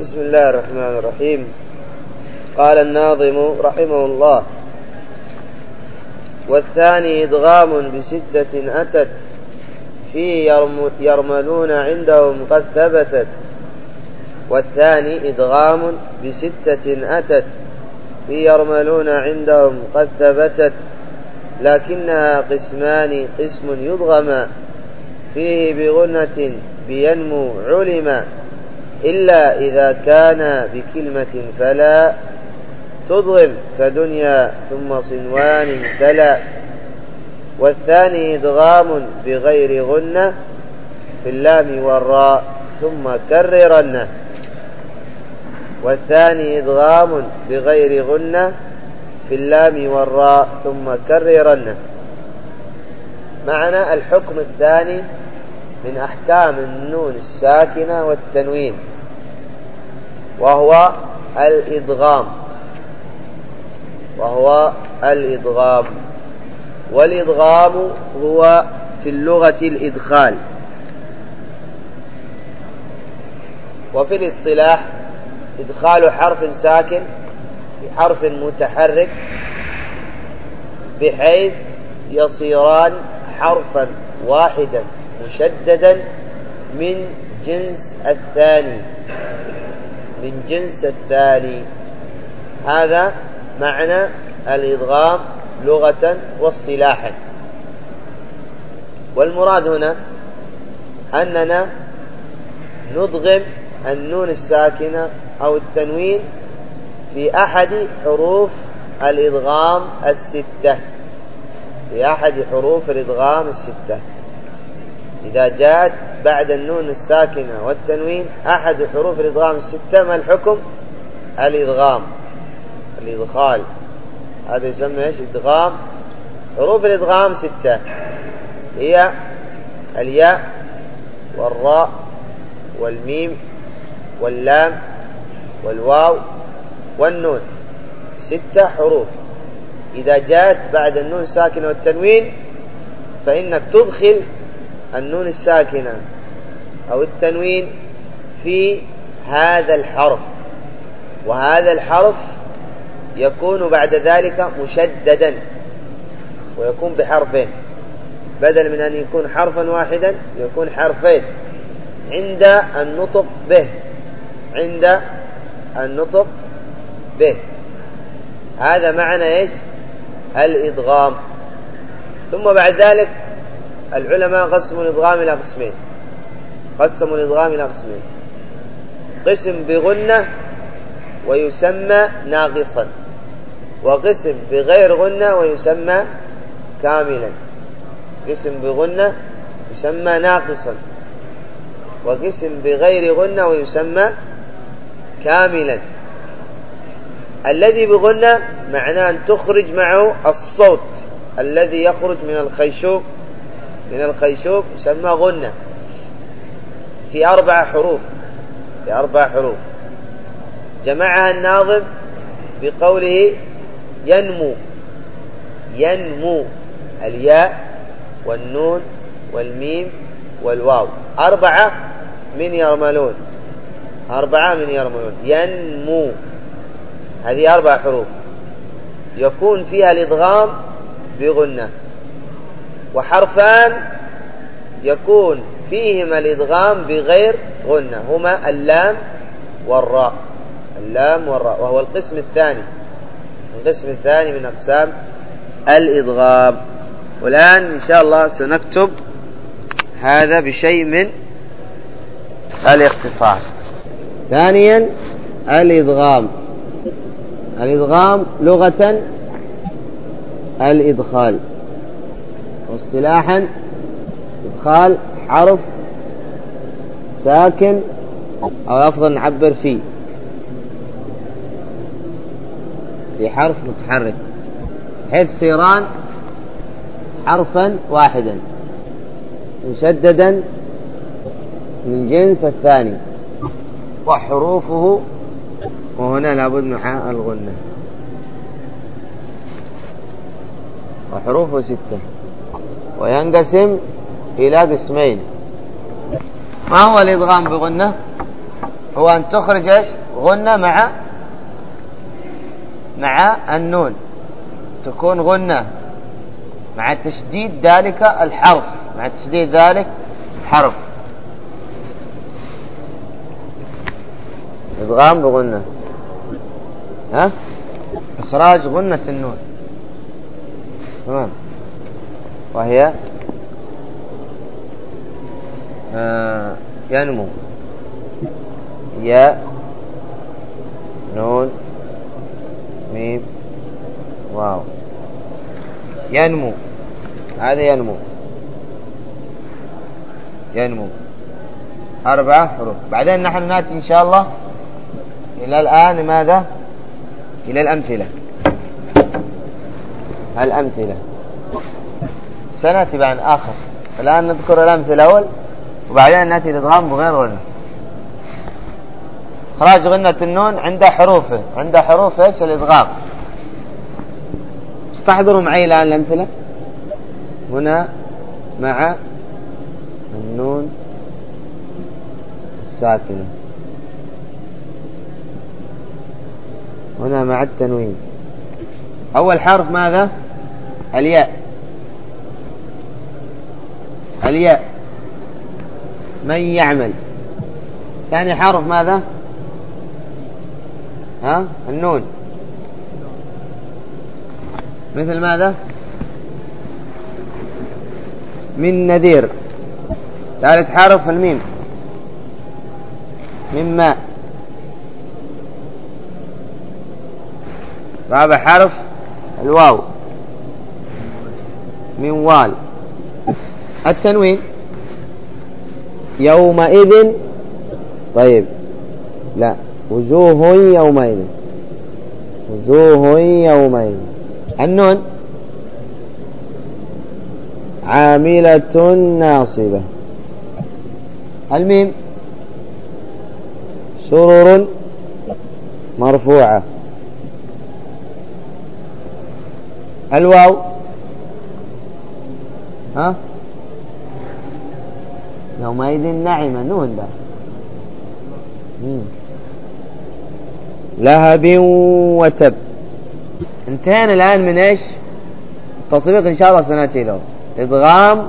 بسم الله الرحمن الرحيم. قال الناظم رحمه الله: والثاني إدغام بستة أتت فيه يرملون عندهم قد ثبتت. والثاني إدغام بستة أتت فيه يرملون عندهم قد ثبتت، لكنها قسمان: قسم يدغم فيه بغنة بينمو علما، إلا إذا كان بكلمة فلا تضغم كدنيا ثم صنوان تلا. والثاني إدغام بغير غنة في اللام والراء ثم كررن. والثاني إدغام بغير غنة في اللام والراء ثم كررن. معنى الحكم الثاني من أحكام النون الساكنة والتنوين، وهو الإدغام. والإدغام هو في اللغة الإدخال، وفي الاصطلاح إدخال حرف ساكن بحرف متحرك بحيث يصيران حرفا واحدا مشددا من جنس الثاني. هذا معنى الإدغام لغة واصطلاحا. والمراد هنا أننا ندغم النون الساكنة أو التنوين في أحد حروف الإدغام الستة. إذا جاءت بعد النون الساكنة والتنوين أحد حروف الإدغام الستة، ما الحكم؟ الإدخال. هذا يسمى إيش؟ إدغام. حروف الإدغام ستة هي الياء والراء والميم واللام والواو والنون، 6 حروف. إذا جاءت بعد النون الساكنة والتنوين فإنك تدخل النون الساكنة أو التنوين في هذا الحرف، وهذا الحرف يكون بعد ذلك مشددا ويكون بحرفين، بدل من أن يكون حرفا واحدا يكون حرفين عند النطق به. هذا معنى إيش؟ الإدغام. ثم بعد ذلك العلماء قسموا الإدغام إلى قسمين: قسم بغنة ويسمى ناقصا، وقسم بغير غنة ويسمى كاملا. قسم بغنة يسمى ناقصا، وقسم بغير غنة ويسمى كاملا. الذي بغنة معناه أن تخرج معه الصوت الذي يخرج من الخيشوم يسمى غنة، في 4 حروف. جمعها الناظم بقوله ينمو الياء والنون والميم والواو، 4 من يرملون. ينمو، هذه 4 حروف يكون فيها الإدغام بغنة، وحرفان يكون فيهما الإدغام بغير غنة، هما اللام والراء، وهو القسم الثاني من أقسام الإدغام. والآن إن شاء الله سنكتب هذا بشيء من الاختصار. ثانيا الإدغام لغة الإدخال، واصطلاحا إدخال حرف ساكن، أو أفضل نعبر فيه في حرف متحرك حيث صيران حرفا واحدا مشددا من جنس الثاني، وحروفه، وهنا لابد من الغنة، وحروفه 6، وينقسم إلى قسمين. ما هو الإدغام بغنة؟ هو أن تخرج إيش غنة مع النون، تكون غنة مع تشديد ذلك الحرف، مع تشديد ذلك الحرف. إدغام بغنة، إخراج غنة النون، تمام. وهي ينمو، يا نون ميم واو، ينمو، هذا ينمو 4 حروف. بعدين نحن نأتي إن شاء الله إلى الآن ماذا؟ إلى الأمثلة سنأتي بعد آخر. الآن نذكر الأمثلة الأول، وبعدين نأتي للإدغام بغير غنة. إخراج غنة النون عند حروفه، عند حروف إيش الإدغام. استحضروا معي الآن الأمثلة. هنا مع النون الساكنة، هنا مع التنوين. أول حرف ماذا؟ الياء، من يعمل. ثاني حرف ماذا؟ النون، مثل ماذا؟ من نذير. ثالث حرف الميم، من ماء. رابع حرف الواو، من وال. التنوين يومئذ، طيب لا، وجوه يومئذ. النون عاملة ناصبة. الميم سرر مرفوعة. الواو يومئذ نعمة، نون ده. لهب وتب. انتهينا الآن من ايش؟ التطبيق ان شاء الله سنأتي له. إدغام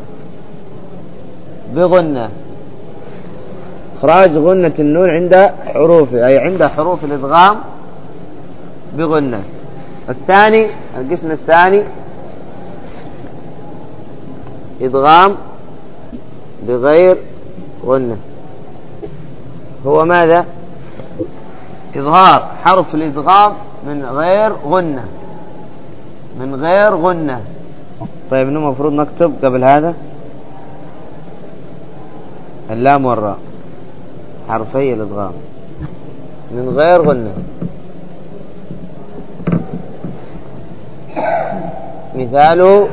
بغنة، إخراج غنة النون عند حروفه، أي عند حروف الإدغام بغنة. الثاني، القسم الثاني إدغام بغير غنة. هو ماذا؟ إظهار حرف الإدغام من غير غنة. طيب إنه مفروض نكتب قبل هذا اللام والراء، حرفي الإدغام من غير غنة. مثاله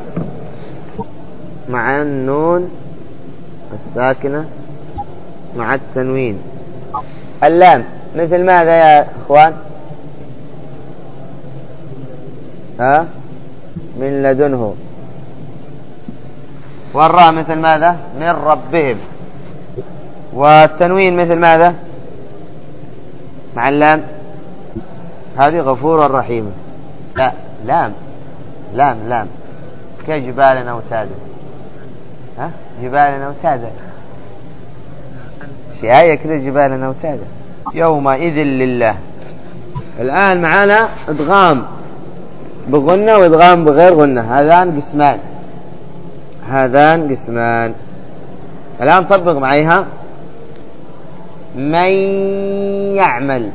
مع النون الساكنة مع التنوين. اللام مثل ماذا يا اخوان؟ من لدنه. والراء مثل ماذا؟ من ربهم. والتنوين مثل ماذا مع اللام؟ هذه غفور رحيم. لا، لام كجبال أوتادا. جبال أوتادا، شيء كذا، جبال أوتادا. يومئذ لله. الآن معنا إدغام بغنة وإدغام بغير غنة، هذان قسمان. الآن طبق معيها. من يعمل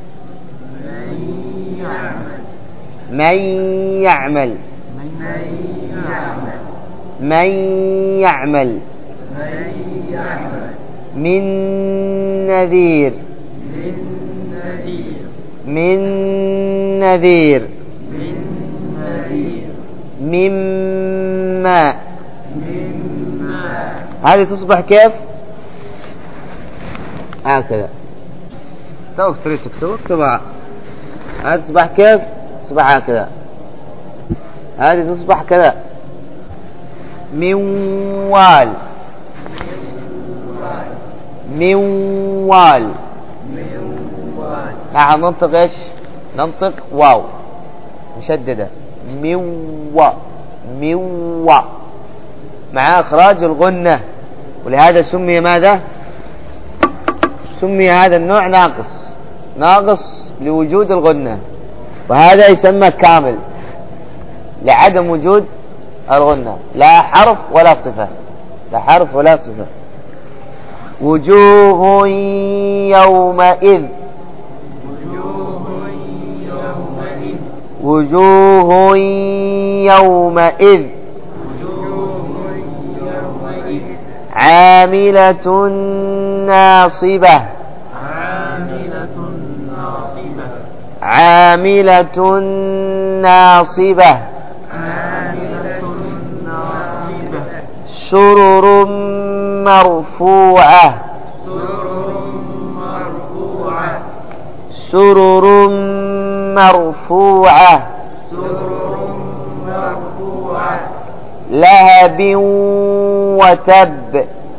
من نذير مما. هذه تصبح كيف؟ هكذا. توك تريد تكتبها. هذه تصبح كيف؟ تصبح هكذا. هذه تصبح كذا. من موال. نحن ننطق ايش؟ ننطق واو مشددة مو مع اخراج الغنة، ولهذا سمي ماذا؟ سمي هذا النوع ناقص لوجود الغنة، وهذا يسمى كامل لعدم وجود الغنة، لا حرف ولا صفة. وجوه يومئذ عاملة ناصبة سرر مرفوعة لهب وتب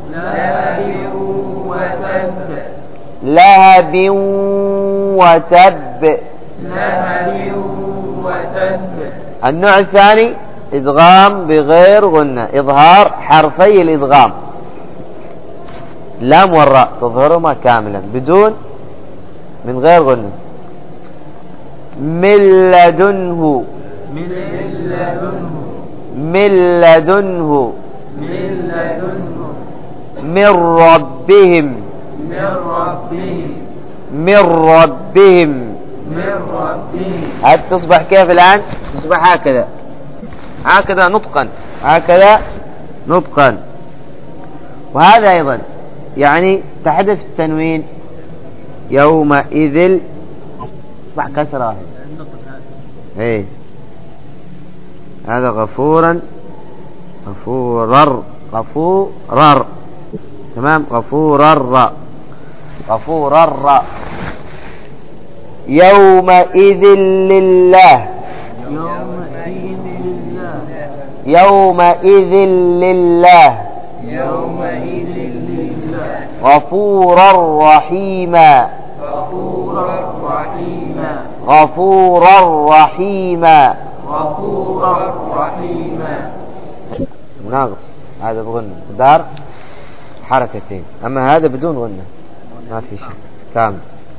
النوع الثاني إدغام بغير غنة، إظهار حرفي الإدغام لام والراء تظهرهما كاملا بدون من غير غنة. من لدنه من ربهم هل تصبح كيف الآن؟ تصبح هكذا نطقا. وهذا أيضا يعني تحدث التنوين يومئذ تصبح كسرة. ايه هذا غفورر تمام. غفورر يومئذ لله غفورا رحيما ناقص هذا بغنة دار حركتين، أما هذا بدون غنة ما في شيء كامل.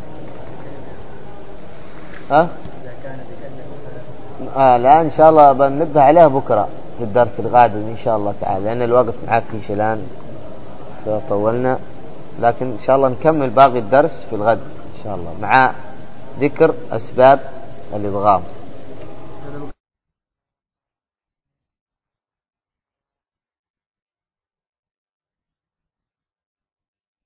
لا إن شاء الله بنبه عليها بكرة في الدرس القادم إن شاء الله تعالى، لأن الوقت معك في الآن طولنا، لكن إن شاء الله نكمل باقي الدرس في الغد إن شاء الله مع ذكر أسباب الإدغام.